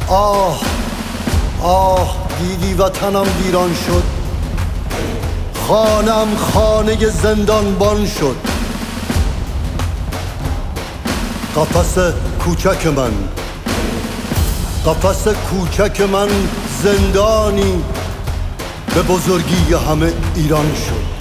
آه آه دیدی وطنم ویران شد، خانم خانه زندانبان شد. قفس کوچک من، قفس کوچک من زندانی به بزرگی همه ایران شد.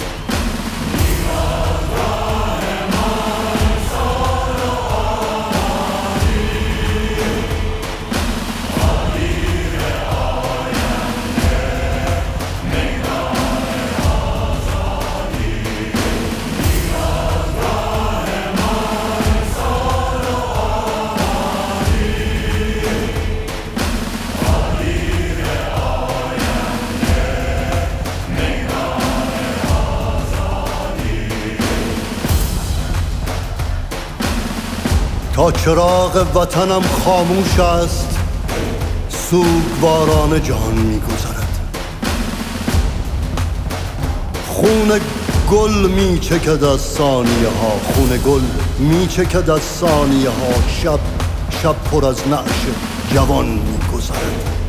تا چراغ وطنم خاموش است، سوگواران جهان می‌گذرد. خون گل می‌چکد از ثانیه ها، خون گل می‌چکد از ثانیه ها. شب پر از نعش جوان می‌گذرد.